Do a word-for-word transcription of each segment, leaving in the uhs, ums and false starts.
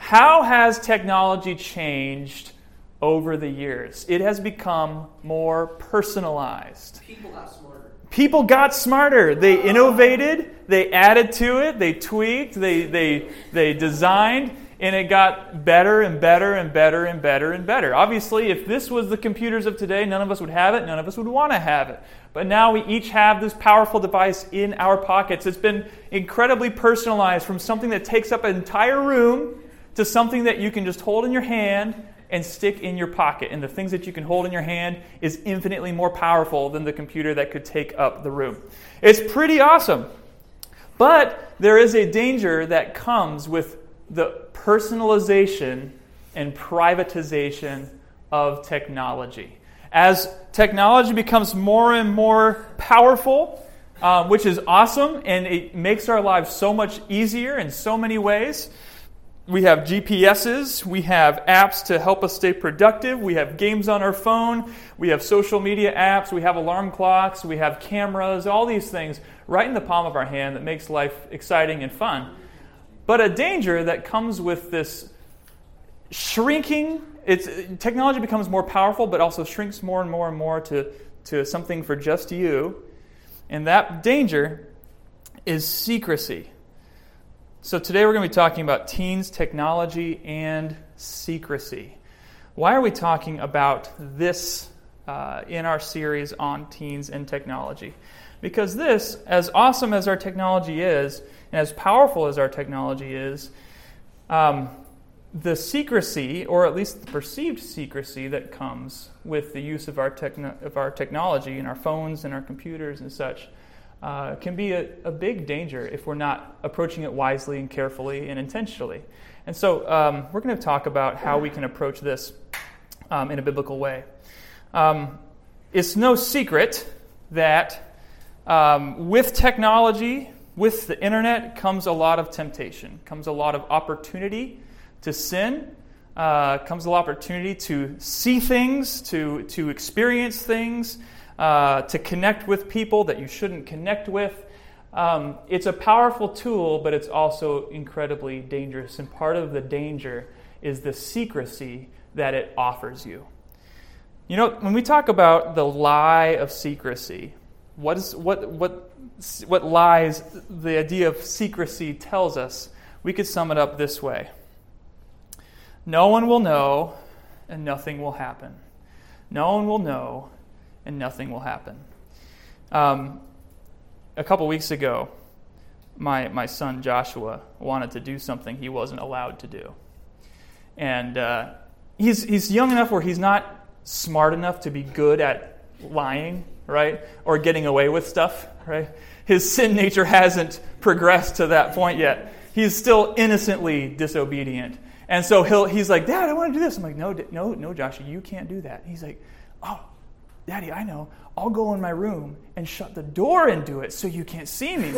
how has technology changed over the years? It has become more personalized. People got smarter. People got smarter. They innovated, they added to it, they tweaked, they they they designed, and it got better and better and better and better and better. Obviously, if this was the computers of today, none of us would have it, none of us would want to have it. But now we each have this powerful device in our pockets. It's been incredibly personalized, from something that takes up an entire room to something that you can just hold in your hand and stick in your pocket. And the things that you can hold in your hand is infinitely more powerful than the computer that could take up the room. It's pretty awesome. But there is a danger that comes with the personalization and privatization of technology. As technology becomes more and more powerful, um, which is awesome, and it makes our lives so much easier in so many ways. We have G P S's, we have apps to help us stay productive, we have games on our phone, we have social media apps, we have alarm clocks, we have cameras, all these things right in the palm of our hand that makes life exciting and fun. But a danger that comes with this shrinking, it's, technology becomes more powerful, but also shrinks more and more and more to, to something for just you. And that danger is secrecy. So today we're going to be talking about teens, technology, and secrecy. Why are we talking about this uh, in our series on teens and technology? Because this, as awesome as our technology is, and as powerful as our technology is, um, the secrecy, or at least the perceived secrecy that comes with the use of our, techno- of our technology and our phones and our computers and such, uh, can be a, a big danger if we're not approaching it wisely and carefully and intentionally. And so um, we're going to talk about how we can approach this um, in a biblical way. Um, it's no secret that um, with technology, with the internet, comes a lot of temptation, comes a lot of opportunity to sin, uh, comes a lot of opportunity to see things, to, to experience things, uh, to connect with people that you shouldn't connect with. Um, it's a powerful tool, but it's also incredibly dangerous. And part of the danger is the secrecy that it offers you. You know, when we talk about the lie of secrecy, what is what what what lies the idea of secrecy tells us, we could sum it up this way. No one will know, and nothing will happen. No one will know, and nothing will happen. Um, a couple weeks ago, my my son Joshua wanted to do something he wasn't allowed to do, and uh, he's he's young enough where he's not smart enough to be good at lying, right, or getting away with stuff, right. His sin nature hasn't progressed to that point yet. He's still innocently disobedient. And so he'll, he's like, Dad, I want to do this. I'm like, no, no, no, Joshua, you can't do that. He's like, oh, Daddy, I know. I'll go in my room and shut the door and do it so you can't see me.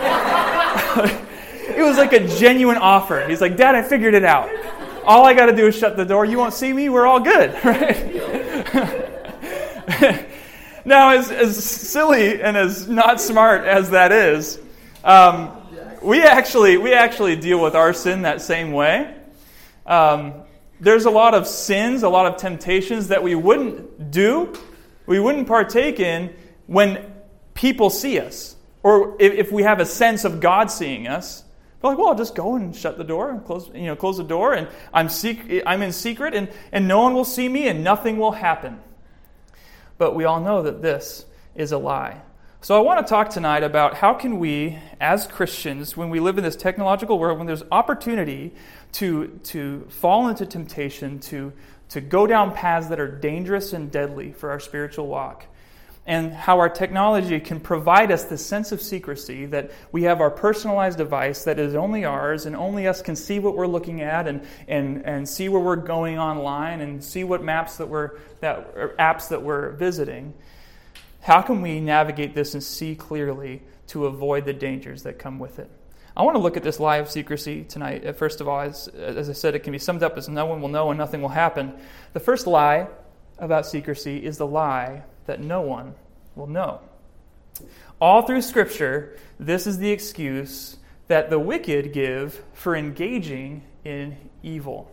It was like a genuine offer. He's like, Dad, I figured it out. All I got to do is shut the door. You won't see me. We're all good, right? Now, as, as silly and as not smart as that is, um, we actually we actually deal with our sin that same way. Um, there's a lot of sins, a lot of temptations that we wouldn't do, we wouldn't partake in when people see us, or if, if we have a sense of God seeing us. We're like, well, I'll just go and shut the door and close, you know, close the door, and I'm sec- I'm in secret, and, and no one will see me, and nothing will happen. But we all know that this is a lie. So I want to talk tonight about how can we, as Christians, when we live in this technological world, when there's opportunity to to fall into temptation, to, to go down paths that are dangerous and deadly for our spiritual walk, and how our technology can provide us the sense of secrecy that we have our personalized device that is only ours, and only us can see what we're looking at, and and, and see where we're going online, and see what maps that we're that or apps that we're visiting. How can we navigate this and see clearly to avoid the dangers that come with it? I want to look at this lie of secrecy tonight. First of all, as, as I said, it can be summed up as no one will know and nothing will happen. The first lie about secrecy is the lie that no one will know. All through Scripture, this is the excuse that the wicked give for engaging in evil.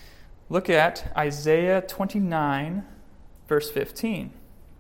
Look at Isaiah twenty-nine, verse fifteen.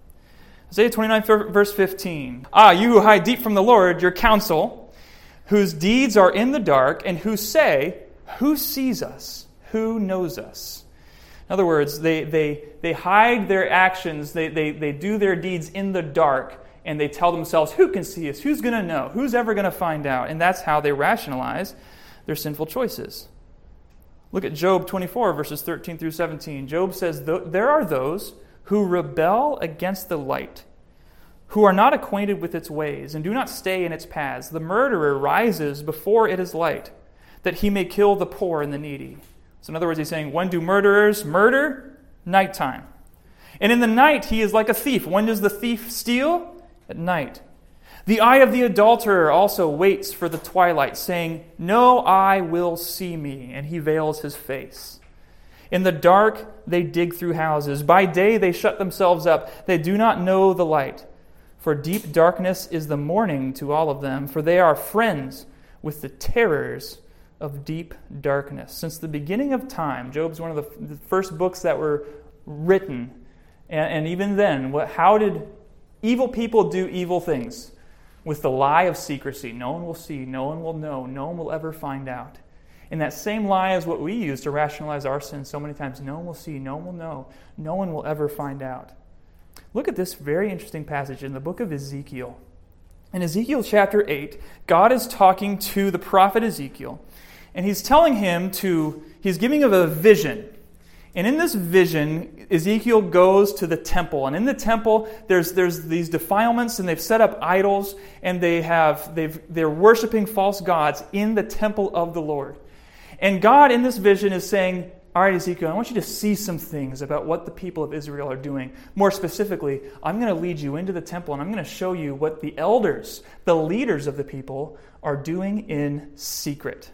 Isaiah twenty-nine, verse fifteen. Ah, you who hide deep from the Lord, your counsel, whose deeds are in the dark, and who say, who sees us? Who knows us? In other words, they they they hide their actions, they, they, they do their deeds in the dark, and they tell themselves, who can see us? Who's going to know? Who's ever going to find out? And that's how they rationalize their sinful choices. Look at Job twenty-four, verses thirteen through seventeen. Job says, there are those who rebel against the light, who are not acquainted with its ways, and do not stay in its paths. The murderer rises before it is light, that he may kill the poor and the needy. So in other words, he's saying, when do murderers murder? Nighttime. And in the night, he is like a thief. When does the thief steal? At night. The eye of the adulterer also waits for the twilight, saying, no eye will see me, and he veils his face. In the dark, they dig through houses. By day, they shut themselves up. They do not know the light. For deep darkness is the morning to all of them, for they are friends with the terrors of deep darkness. Since the beginning of time, Job's one of the, the first books that were written. And, and even then, what, how did evil people do evil things? With the lie of secrecy. No one will see, no one will know, no one will ever find out. And that same lie is what we use to rationalize our sins so many times. No one will see, no one will know, no one will ever find out. Look at this very interesting passage in the book of Ezekiel. In Ezekiel chapter eight, God is talking to the prophet Ezekiel, and he's telling him to, he's giving him a vision. And in this vision, Ezekiel goes to the temple. And in the temple, there's there's these defilements, and they've set up idols, and they have they've they're worshiping false gods in the temple of the Lord. And God in this vision is saying, all right, Ezekiel, I want you to see some things about what the people of Israel are doing. More specifically, I'm going to lead you into the temple, and I'm going to show you what the elders, the leaders of the people, are doing in secret.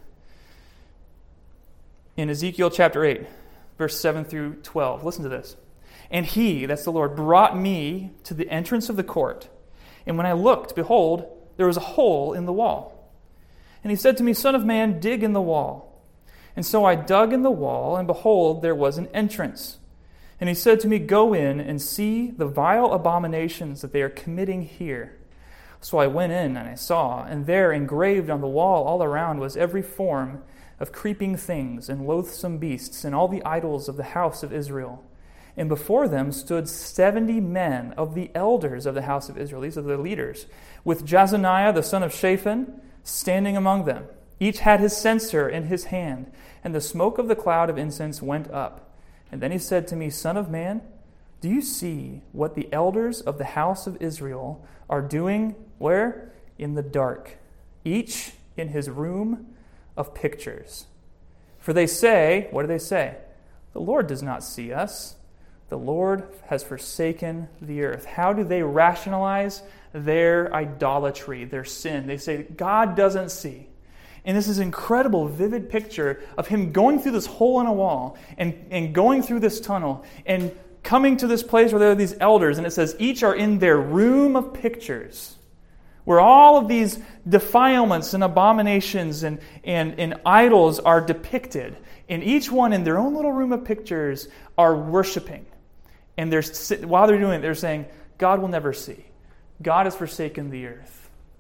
In Ezekiel chapter eight, verse seven through twelve, listen to this. And he, that's the Lord, brought me to the entrance of the court. And when I looked, behold, there was a hole in the wall. And he said to me, Son of man, dig in the wall. And so I dug in the wall, and behold, there was an entrance. And he said to me, Go in and see the vile abominations that they are committing here. So I went in, and I saw, and there engraved on the wall all around was every form of creeping things and loathsome beasts, and all the idols of the house of Israel. And before them stood seventy men of the elders of the house of Israel. These are the leaders, with Jazaniah the son of Shaphan standing among them. Each had his censer in his hand, and the smoke of the cloud of incense went up. And then he said to me, Son of man, do you see what the elders of the house of Israel are doing? Where? In the dark, each in his room of pictures. For they say, what do they say? The Lord does not see us. The Lord has forsaken the earth. How do they rationalize their idolatry, their sin? They say, God doesn't see. And this is an incredible, vivid picture of him going through this hole in a wall and, and going through this tunnel and coming to this place where there are these elders, and it says each are in their room of pictures, where all of these defilements and abominations and, and, and idols are depicted. And each one in their own little room of pictures are worshiping. And they're, while they're doing it, they're saying, God will never see. God has forsaken the earth.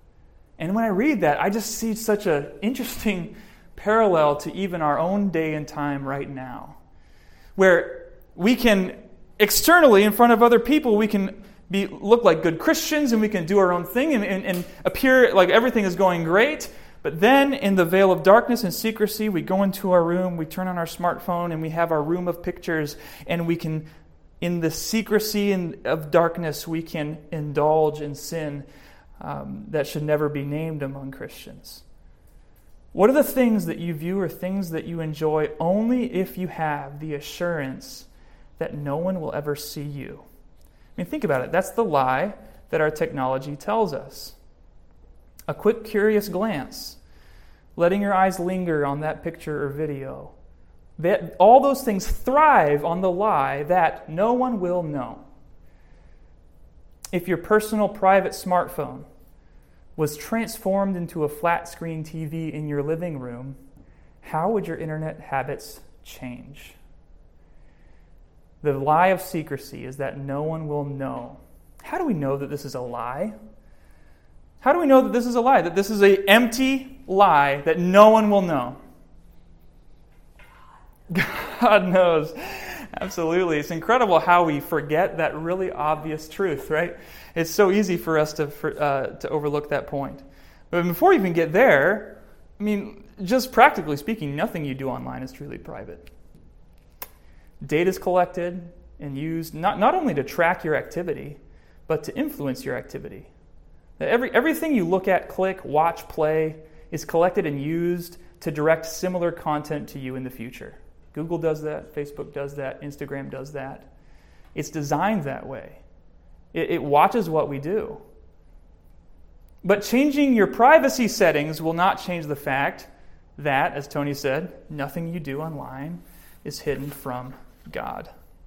And when I read that, I just see such an interesting parallel to even our own day and time right now, where we can externally, in front of other people, we can be look like good Christians, and we can do our own thing and, and, and appear like everything is going great. But then in the veil of darkness and secrecy, we go into our room, we turn on our smartphone, and we have our room of pictures, and we can, in the secrecy of darkness, we can indulge in sin Um, that should never be named among Christians. What are the things that you view or things that you enjoy only if you have the assurance that no one will ever see you? I mean, think about it. That's the lie that our technology tells us. A quick, curious glance, letting your eyes linger on that picture or video. That, all those things thrive on the lie that no one will know. If your personal private smartphone was transformed into a flat screen T V in your living room, how would your internet habits change? The lie of secrecy is that no one will know. How do we know that this is a lie? How do we know that this is a lie? That this is an empty lie that no one will know? God knows. Absolutely. It's incredible how we forget that really obvious truth, right? It's so easy for us to for, uh, to overlook that point. But before we even get there, I mean, just practically speaking, nothing you do online is truly private. Data is collected and used not, not only to track your activity, but to influence your activity. Every, everything you look at, click, watch, play is collected and used to direct similar content to you in the future. Google does that, Facebook does that, Instagram does that. It's designed that way. It, it watches what we do. But changing your privacy settings will not change the fact that, as Tony said, nothing you do online is hidden from God.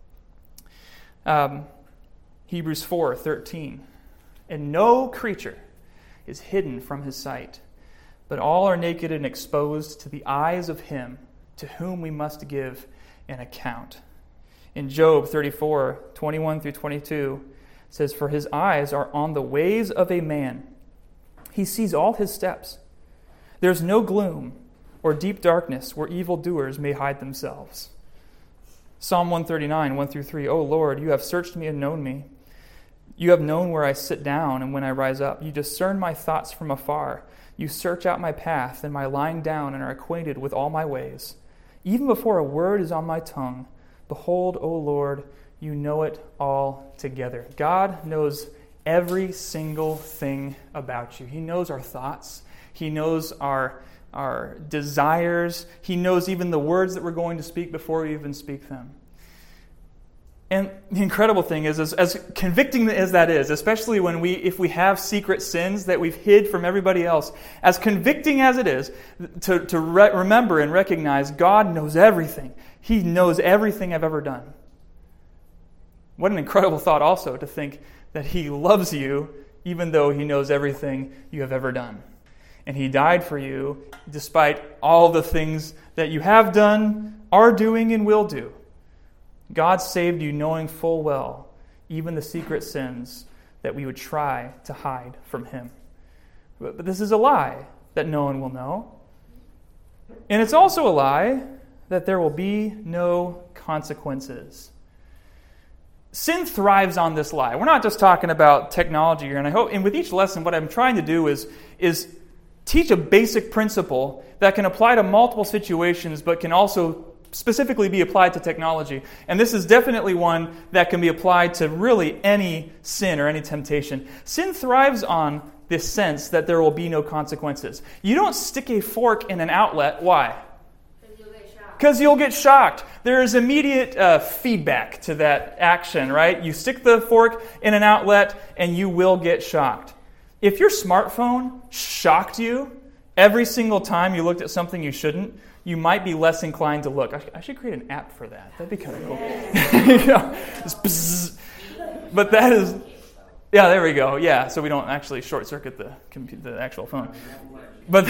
Um, Hebrews four thirteen. And no creature is hidden from his sight, but all are naked and exposed to the eyes of him to whom we must give an account. In Job thirty-four twenty-one through twenty-two, it says, For his eyes are on the ways of a man. He sees all his steps. There's no gloom or deep darkness where evildoers may hide themselves. Psalm one thirty-nine, one through three, O Lord, you have searched me and known me. You have known where I sit down and when I rise up. You discern my thoughts from afar. You search out my path and my lying down and are acquainted with all my ways. Even before a word is on my tongue, behold, O Lord, you know it all together. God knows every single thing about you. He knows our thoughts. He knows our, our desires. He knows even the words that we're going to speak before we even speak them. And the incredible thing is, as, as convicting as that is, especially when we, if we have secret sins that we've hid from everybody else, as convicting as it is to, to re- remember and recognize God knows everything. He knows everything I've ever done. What an incredible thought also to think that He loves you even though He knows everything you have ever done. And He died for you despite all the things that you have done, are doing, and will do. God saved you knowing full well even the secret sins that we would try to hide from Him. But, but this is a lie that no one will know. And it's also a lie that there will be no consequences. Sin thrives on this lie. We're not just talking about technology here, and I hope, and with each lesson, what I'm trying to do is, is teach a basic principle that can apply to multiple situations, but can also specifically be applied to technology. And this is definitely one that can be applied to really any sin or any temptation. Sin thrives on this sense that there will be no consequences. You don't stick a fork in an outlet. Why? Because you'll get shocked. There is immediate uh, feedback to that action, right? You stick the fork in an outlet and you will get shocked. If your smartphone shocked you every single time you looked at something you shouldn't, you might be less inclined to look. I should create an app for that. That'd be kind of cool. You know, just but that is, yeah, there we go. Yeah, so we don't actually short circuit the the actual phone. But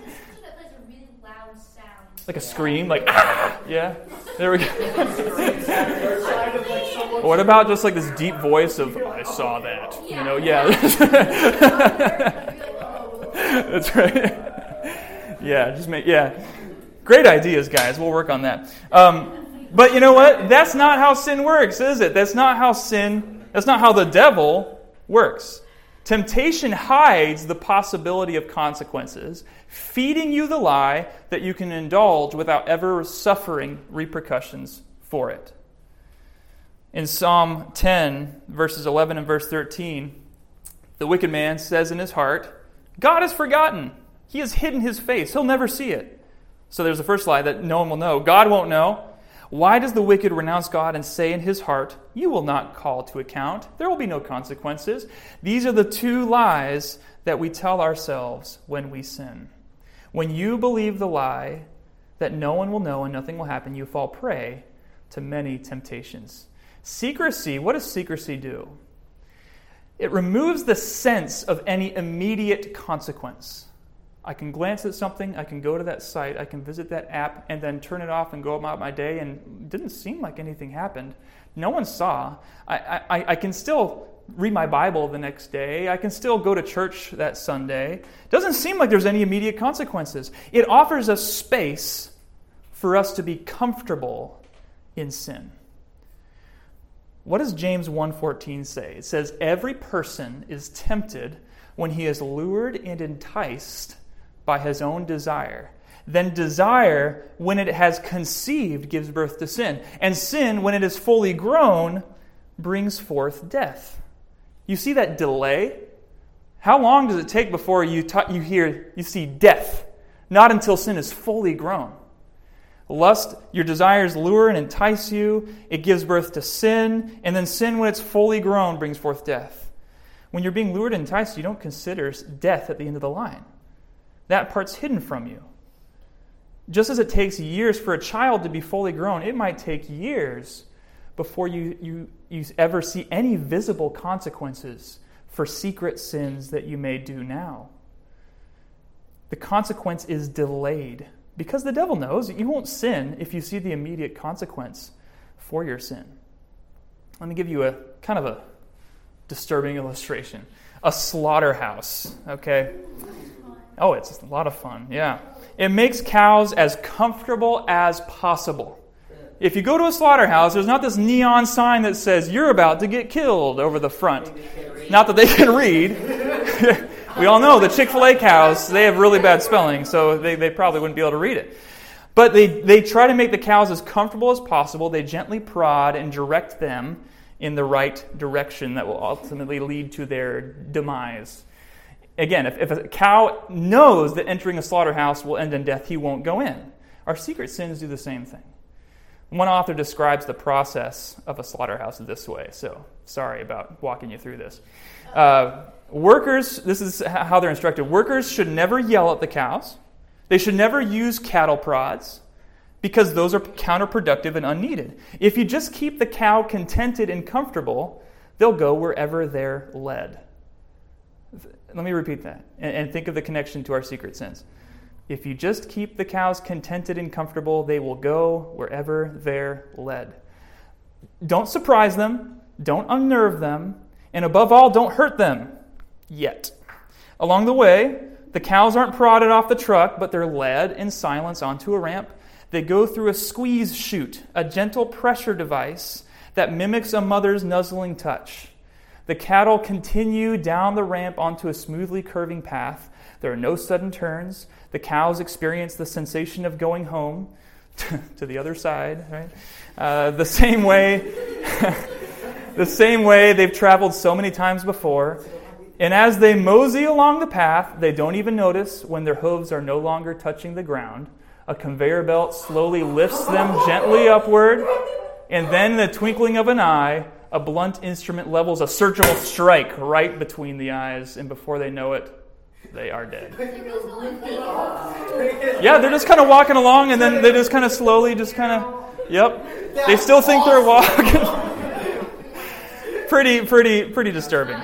like a scream, like ah, yeah. There we go. What about just like this deep voice of I saw that? You know, yeah. That's right. Yeah, just make yeah. Great ideas, guys. We'll work on that. Um, but you know what? That's not how sin works, is it? That's not how sin, that's not how the devil works. Temptation hides the possibility of consequences, feeding you the lie that you can indulge without ever suffering repercussions for it. In Psalm ten, verses eleven and verse thirteen, the wicked man says in his heart, God has forgotten. He has hidden his face. He'll never see it. So there's the first lie that no one will know. God won't know. Why does the wicked renounce God and say in his heart, you will not call to account? There will be no consequences. These are the two lies that we tell ourselves when we sin. When you believe the lie that no one will know and nothing will happen, you fall prey to many temptations. Secrecy, what does secrecy do? It removes the sense of any immediate consequence. I can glance at something, I can go to that site, I can visit that app, and then turn it off and go about my day, and it didn't seem like anything happened. No one saw. I, I, I can still read my Bible the next day. I can still go to church that Sunday. It doesn't seem like there's any immediate consequences. It offers us space for us to be comfortable in sin. What does James one fourteen say? It says, every person is tempted when he is lured and enticed by his own desire. Then desire, when it has conceived, gives birth to sin. And sin, when it is fully grown, brings forth death. You see that delay? How long does it take before you t- you hear, you see death? Not until sin is fully grown. Lust, your desires lure and entice you. It gives birth to sin. And then sin, when it's fully grown, brings forth death. When you're being lured and enticed, you don't consider death at the end of the line. That part's hidden from you. Just as it takes years for a child to be fully grown, it might take years before you, you, you ever see any visible consequences for secret sins that you may do now. The consequence is delayed because the devil knows that you won't sin if you see the immediate consequence for your sin. Let me give you a kind of a disturbing illustration. A slaughterhouse, okay? Oh, it's a lot of fun, yeah. It makes cows as comfortable as possible. If you go to a slaughterhouse, there's not this neon sign that says, you're about to get killed over the front. Not that they can read. We all know the Chick-fil-A cows, they have really bad spelling, so they, they probably wouldn't be able to read it. But they, they try to make the cows as comfortable as possible. They gently prod and direct them in the right direction that will ultimately lead to their demise. Again, if, if a cow knows that entering a slaughterhouse will end in death, he won't go in. Our secret sins do the same thing. One author describes the process of a slaughterhouse this way, so sorry about walking you through this. Uh, workers, this is how they're instructed. Workers should never yell at the cows. They should never use cattle prods because those are counterproductive and unneeded. If you just keep the cow contented and comfortable, they'll go wherever they're led. Let me repeat that and think of the connection to our secret sins. If you just keep the cows contented and comfortable, they will go wherever they're led. Don't surprise them. Don't unnerve them. And above all, don't hurt them yet. Along the way, the cows aren't prodded off the truck, but they're led in silence onto a ramp. They go through a squeeze chute, a gentle pressure device that mimics a mother's nuzzling touch. The cattle continue down the ramp onto a smoothly curving path. There are no sudden turns. The cows experience the sensation of going home to the other side, right? Uh, the same way, the same way they've traveled so many times before. And as they mosey along the path, they don't even notice when their hooves are no longer touching the ground. A conveyor belt slowly lifts them gently upward, and then in the twinkling of an eye, a blunt instrument levels a surgical strike right between the eyes, and before they know it, they are dead. Yeah, they're just kind of walking along, and then they just kind of slowly just kind of, yep. They still think they're walking. pretty, pretty, pretty disturbing.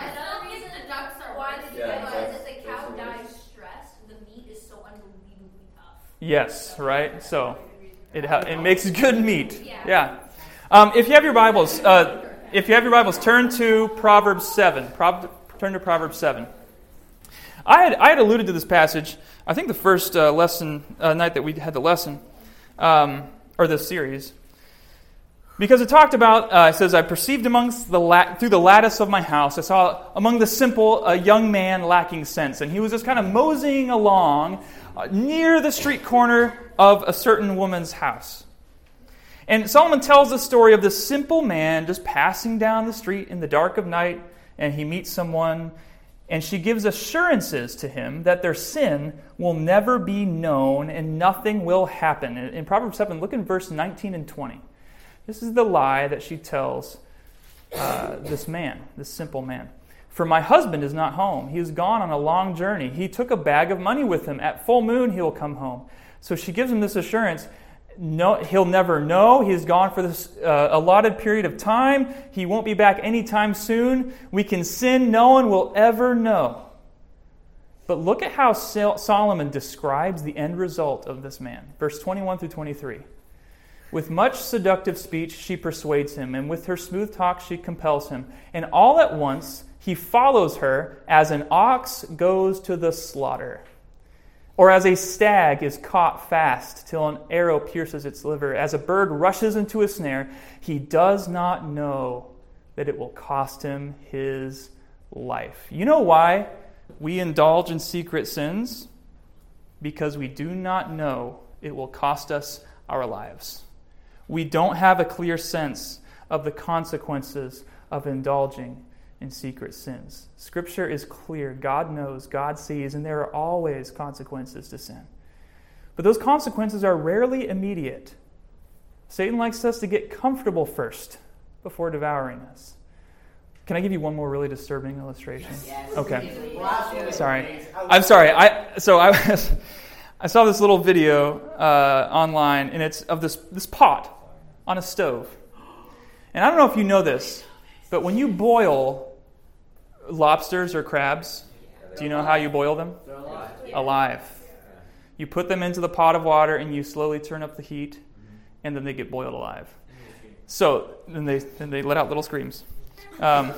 Yes, right? So it ha- it makes good meat. Yeah. Um, if you have your Bibles, uh, if you have your Bibles, turn to Proverbs seven. Pro- turn to Proverbs seven. I had I had alluded to this passage. I think the first uh, lesson uh, night that we had the lesson, um, or this series, because it talked about. Uh, it says, "I perceived amongst the la- through the lattice of my house, I saw among the simple a young man lacking sense, and he was just kind of moseying along uh, near the street corner of a certain woman's house." And Solomon tells the story of this simple man just passing down the street in the dark of night, and he meets someone, and she gives assurances to him that their sin will never be known and nothing will happen. In, in Proverbs seven, look in verse nineteen and twenty. This is the lie that she tells uh, this man, this simple man. "For my husband is not home. He is gone on a long journey. He took a bag of money with him. At full moon he will come home." So she gives him this assurance. No, he'll never know. He's gone for this uh, allotted period of time. He won't be back anytime soon. We can sin. No one will ever know. But look at how Solomon describes the end result of this man. Verse twenty-one through twenty-three. With much seductive speech she persuades him, and with her smooth talk she compels him. And all at once he follows her as an ox goes to the slaughter, or as a stag is caught fast till an arrow pierces its liver. As a bird rushes into a snare, he does not know that it will cost him his life. You know why we indulge in secret sins? Because we do not know it will cost us our lives. We don't have a clear sense of the consequences of indulging in secret sins. Scripture is clear. God knows, God sees, and there are always consequences to sin. But those consequences are rarely immediate. Satan likes us to get comfortable first before devouring us. Can I give you one more really disturbing illustration? Yes. Okay. Sorry. I'm sorry. I so I was, I saw this little video uh, online, and it's of this this pot on a stove. And I don't know if you know this, but when you boil lobsters or crabs, do you know how you boil them? They're alive. Alive. You put them into the pot of water, and you slowly turn up the heat, and then they get boiled alive. So then they then they let out little screams. Um,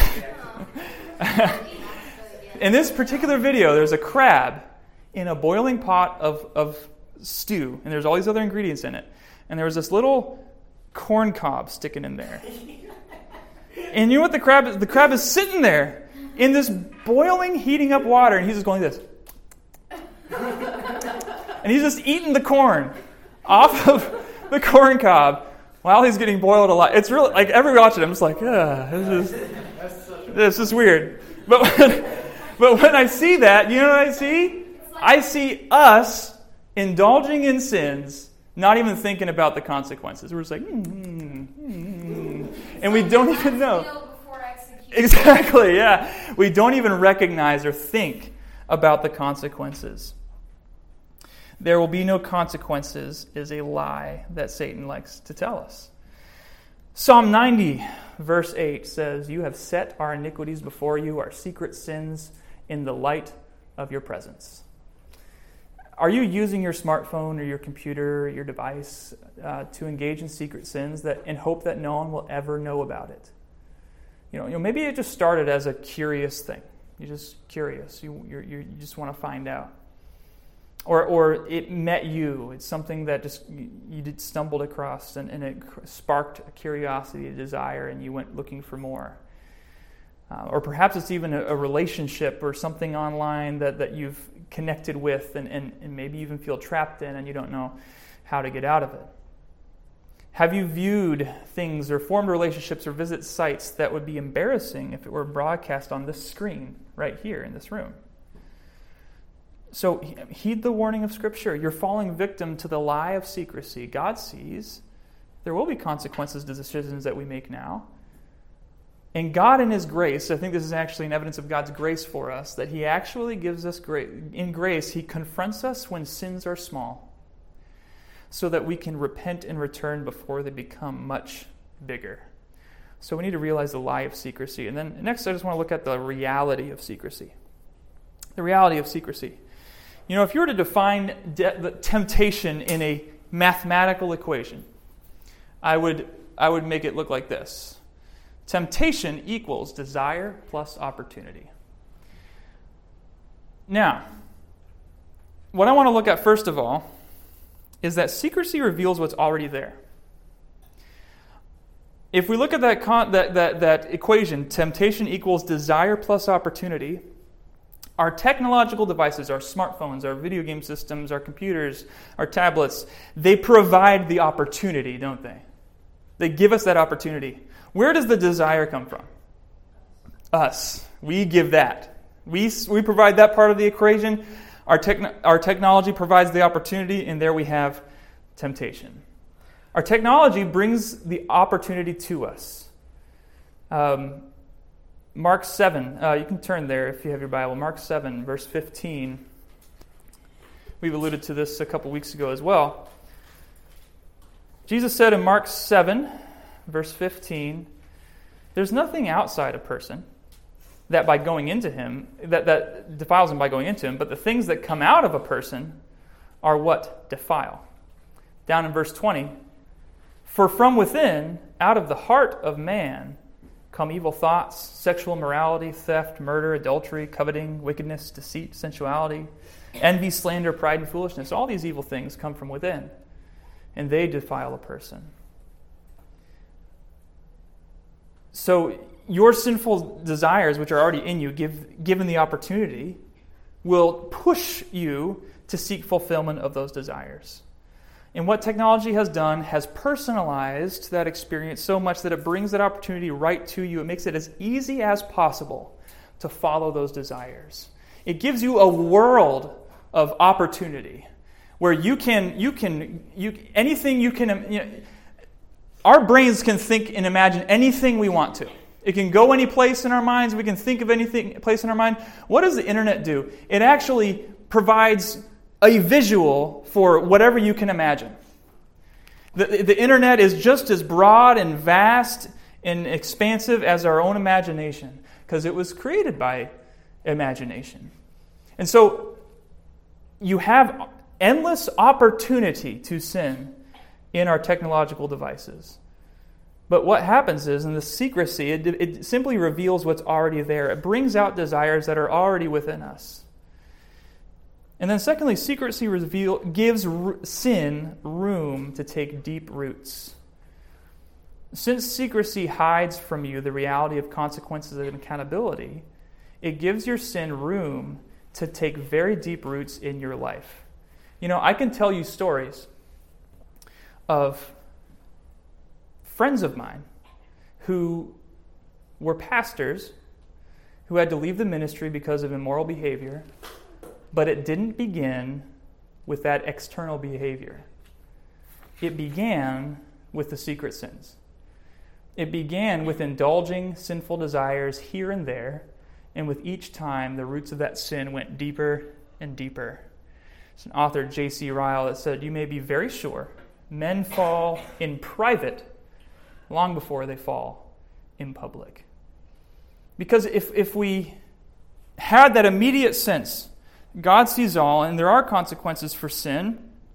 in this particular video, there's a crab in a boiling pot of, of stew, and there's all these other ingredients in it. And there was this little corn cob sticking in there. And you know what the crab is? The crab is sitting there in this boiling, heating up water, and he's just going like this. And he's just eating the corn off of the corn cob while he's getting boiled alive. It's really, like, every watch it, I'm just like, ah, this is, this is weird. But when, but when I see that, you know what I see? I see us indulging in sins, not even thinking about the consequences. We're just like, mm, mm, mm, and we don't even know. Exactly, yeah. We don't even recognize or think about the consequences. There will be no consequences is a lie that Satan likes to tell us. Psalm ninety, verse eight says, "You have set our iniquities before you, our secret sins in the light of your presence." Are you using your smartphone or your computer or your device uh, to engage in secret sins that, in hope that no one will ever know about it? You know, you know, maybe it just started as a curious thing. You're just curious. You you're, you're, you just want to find out. Or or it met you. It's something that just you, you did stumbled across and, and it sparked a curiosity, a desire, and you went looking for more. Uh, or perhaps it's even a, a relationship or something online that, that you've connected with and, and, and maybe even feel trapped in and you don't know how to get out of it. Have you viewed things or formed relationships or visit sites that would be embarrassing if it were broadcast on this screen right here in this room? So heed the warning of Scripture. You're falling victim to the lie of secrecy. God sees. There will be consequences to decisions that we make now. And God in His grace, I think this is actually an evidence of God's grace for us, that He actually gives us grace. In grace, He confronts us when sins are small, so that we can repent and return before they become much bigger. So we need to realize the lie of secrecy. And then next, I just want to look at the reality of secrecy. The reality of secrecy. You know, if you were to define de- the temptation in a mathematical equation, I would I would make it look like this. Temptation equals desire plus opportunity. Now, what I want to look at first of all is that secrecy reveals what's already there. If we look at that con- that, that, that equation, temptation equals desire plus opportunity, our technological devices, our smartphones, our video game systems, our computers, our tablets, they provide the opportunity, don't they? They give us that opportunity. Where does the desire come from? Us. We give that. We, we provide that part of the equation. Our, techn- our technology provides the opportunity, and there we have temptation. Our technology brings the opportunity to us. Um, Mark seven, uh, you can turn there if you have your Bible. Mark seven, verse fifteen. We've alluded to this a couple weeks ago as well. Jesus said in Mark seven, verse fifteen, "There's nothing outside a person that by going into him, that, that defiles him by going into him, but the things that come out of a person are what defile. Down in verse twenty, for from within, out of the heart of man, come evil thoughts, sexual immorality, theft, murder, adultery, coveting, wickedness, deceit, sensuality, envy, slander, pride, and foolishness. All these evil things come from within, and they defile a person. So your sinful desires, which are already in you, give, given the opportunity, will push you to seek fulfillment of those desires. And what technology has done has personalized that experience so much that it brings that opportunity right to you. It makes it as easy as possible to follow those desires. It gives you a world of opportunity where you can, you can, you anything you can, you know, our brains can think and imagine anything we want to. It can go any place in our minds. We can think of anything place in our mind. What does the internet do? It actually provides a visual for whatever you can imagine. The, the internet is just as broad and vast and expansive as our own imagination because it was created by imagination. And so you have endless opportunity to sin in our technological devices. But what happens is, in the secrecy, it, it simply reveals what's already there. It brings out desires that are already within us. And then secondly, secrecy reveal, gives r- sin room to take deep roots. Since secrecy hides from you the reality of consequences and accountability, it gives your sin room to take very deep roots in your life. You know, I can tell you stories of friends of mine who were pastors who had to leave the ministry because of immoral behavior, but it didn't begin with that external behavior. It began with the secret sins. It began with indulging sinful desires here and there, and with each time, the roots of that sin went deeper and deeper. It's an author, J C Ryle, that said, you may be very sure men fall in private long before they fall in public. Because if, if we had that immediate sense, God sees all, and there are consequences for sin,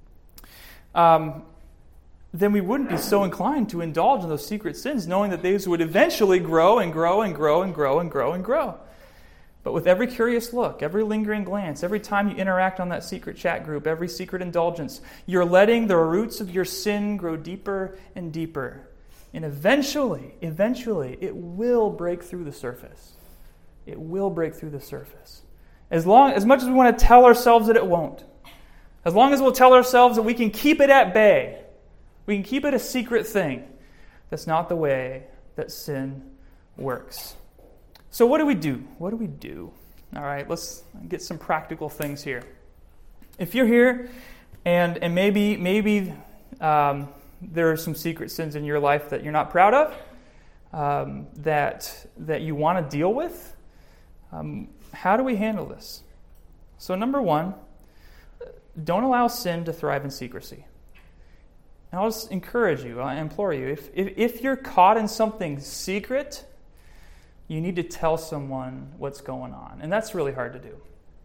um, then we wouldn't be so inclined to indulge in those secret sins, knowing that these would eventually grow and grow and grow and grow and grow and grow. But with every curious look, every lingering glance, every time you interact on that secret chat group, every secret indulgence, you're letting the roots of your sin grow deeper and deeper. And eventually, eventually, it will break through the surface. It will break through the surface. As long, as much as we want to tell ourselves that it won't. As long as we'll tell ourselves that we can keep it at bay. We can keep it a secret thing. That's not the way that sin works. So what do we do? What do we do? All right, let's get some practical things here. If you're here and and maybe maybe um, there are some secret sins in your life that you're not proud of, um, that that you want to deal with, um, how do we handle this? So number one, don't allow sin to thrive in secrecy. And I'll just encourage you, I implore you, if, if if you're caught in something secret, you need to tell someone what's going on. And that's really hard to do.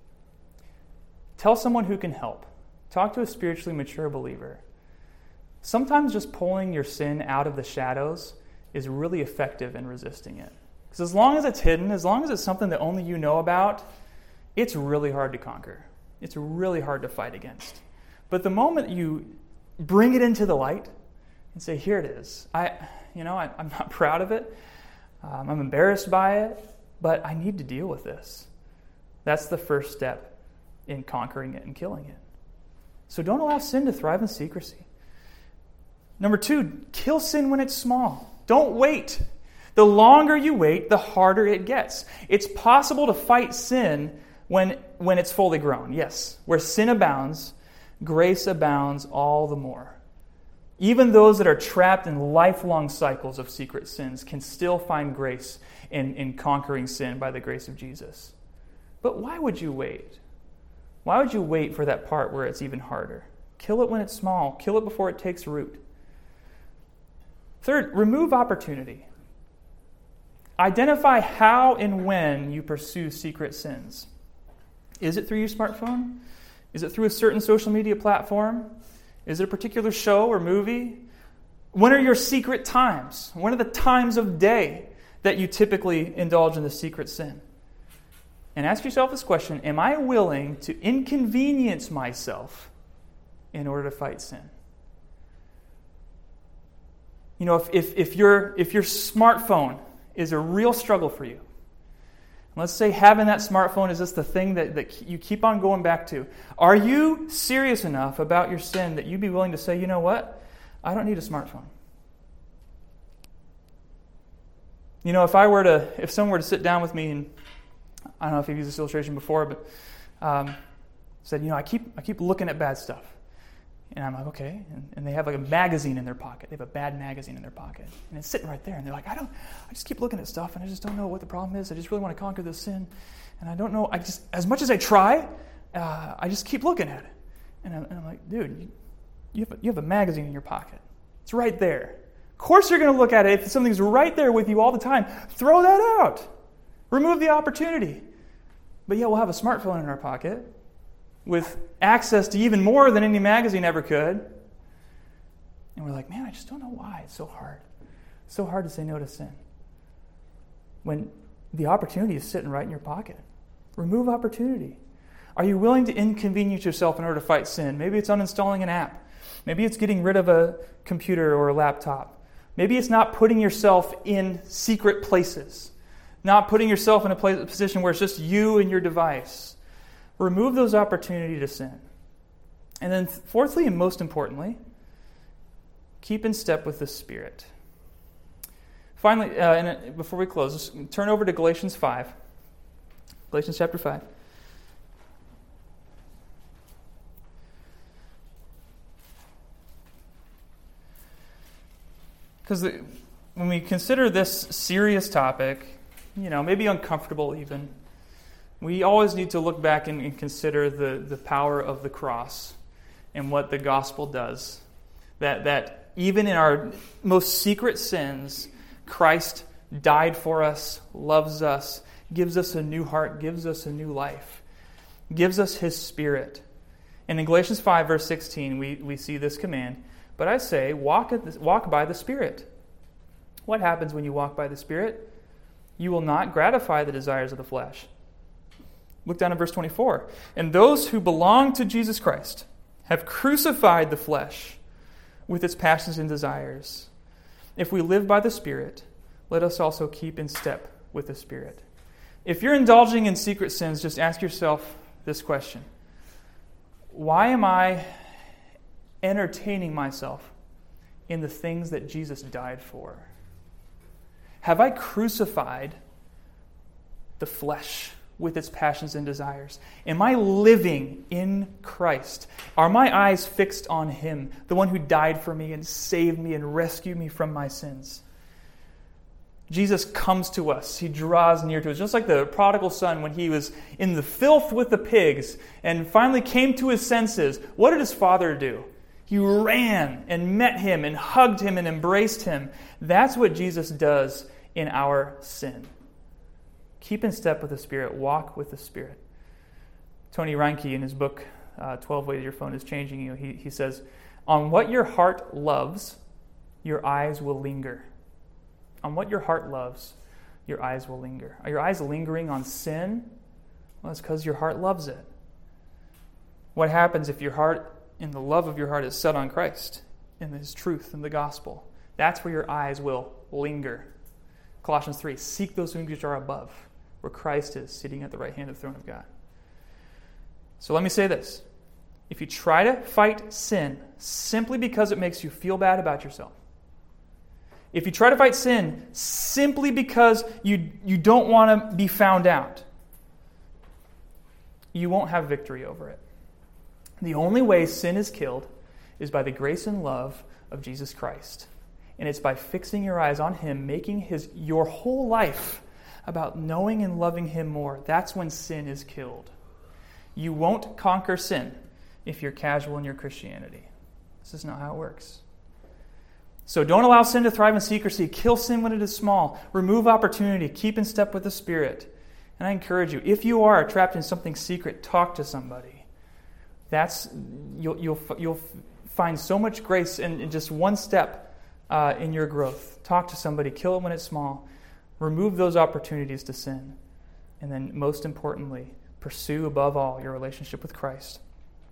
Tell someone who can help. Talk to a spiritually mature believer. Sometimes just pulling your sin out of the shadows is really effective in resisting it. Because as long as it's hidden, as long as it's something that only you know about, it's really hard to conquer. It's really hard to fight against. But the moment you bring it into the light and say, here it is. I, you know, I, I'm not proud of it. Um, I'm embarrassed by it, but I need to deal with this. That's the first step in conquering it and killing it. So don't allow sin to thrive in secrecy. Number two, kill sin when it's small. Don't wait. The longer you wait, the harder it gets. It's possible to fight sin when, when it's fully grown. Yes, where sin abounds, grace abounds all the more. Even those that are trapped in lifelong cycles of secret sins can still find grace in, in conquering sin by the grace of Jesus. But why would you wait? Why would you wait for that part where it's even harder? Kill it when it's small. Kill it before it takes root. Third, remove opportunity. identify how and when you pursue secret sins. Is it through your smartphone? Is it through a certain social media platform? Is it a particular show or movie? When are your secret times? When are the times of day that you typically indulge in the secret sin? And ask yourself this question: am I willing to inconvenience myself in order to fight sin? You know, if, if, if, your, if your smartphone is a real struggle for you, let's say having that smartphone is just the thing that, that you keep on going back to, are you serious enough about your sin that you'd be willing to say, you know what, I don't need a smartphone? You know, if I were to, if someone were to sit down with me, and I don't know if you've used this illustration before, but um, said, you know, I keep I keep looking at bad stuff. And I'm like, okay. And, and they have like a magazine in their pocket. They have a bad magazine in their pocket. And it's sitting right there. And they're like, I don't, I just keep looking at stuff and I just don't know what the problem is. I just really want to conquer this sin. And I don't know, I just, as much as I try, uh, I just keep looking at it. And I'm, and I'm like, dude, you, you, have a, you have a magazine in your pocket. It's right there. Of course you're going to look at it if something's right there with you all the time. Throw that out. Remove the opportunity. But yeah, we'll have a smartphone in our pocket with access to even more than any magazine ever could. And we're like, man, I just don't know why it's so hard. It's so hard to say no to sin. When the opportunity is sitting right in your pocket. Remove opportunity. Are you willing to inconvenience yourself in order to fight sin? Maybe it's uninstalling an app. Maybe it's getting rid of a computer or a laptop. Maybe it's not putting yourself in secret places. Not putting yourself in a place, a position where it's just you and your device. Remove those opportunities to sin. And then fourthly and most importantly, keep in step with the Spirit. Finally, uh, and before we close, let's turn over to Galatians five. Galatians chapter five. Because when we consider this serious topic, you know, maybe uncomfortable even, we always need to look back and, and consider the, the power of the cross and what the gospel does. That, that even in our most secret sins, Christ died for us, loves us, gives us a new heart, gives us a new life, gives us His Spirit. And in Galatians five, verse sixteen, we, we see this command. But I say, walk, at the, walk by the Spirit. What happens when you walk by the Spirit? You will not gratify the desires of the flesh. Look down at verse twenty-four. And those who belong to Jesus Christ have crucified the flesh with its passions and desires. If we live by the Spirit, let us also keep in step with the Spirit. If you're indulging in secret sins, just ask yourself this question. Why am I entertaining myself in the things that Jesus died for? Have I crucified the flesh with its passions and desires? Am I living in Christ? Are my eyes fixed on Him, the one who died for me and saved me and rescued me from my sins? Jesus comes to us. He draws near to us. Just like the prodigal son when he was in the filth with the pigs and finally came to his senses. What did his father do? He ran and met him and hugged him and embraced him. That's what Jesus does in our sin. Keep in step with the Spirit. Walk with the Spirit. Tony Reinke, in his book, uh, twelve Ways Your Phone is Changing You, he, he says, on what your heart loves, your eyes will linger. On what your heart loves, your eyes will linger. Are your eyes lingering on sin? Well, it's because your heart loves it. What happens if your heart, in the love of your heart, is set on Christ, in His truth, in the gospel? That's where your eyes will linger. Colossians three, seek those things which are above, where Christ is sitting at the right hand of the throne of God. So let me say this. If you try to fight sin simply because it makes you feel bad about yourself, if you try to fight sin simply because you, you don't want to be found out, you won't have victory over it. The only way sin is killed is by the grace and love of Jesus Christ. And it's by fixing your eyes on Him, making his your whole life about knowing and loving Him more. That's when sin is killed. You won't conquer sin if you're casual in your Christianity. This is not how it works. So don't allow sin to thrive in secrecy. Kill sin when it is small. Remove opportunity. Keep in step with the Spirit. And I encourage you, if you are trapped in something secret, talk to somebody. That's you'll you'll you'll find so much grace in, in just one step uh, in your growth. Talk to somebody. Kill it when it's small. Remove those opportunities to sin. And then most importantly, pursue above all your relationship with Christ.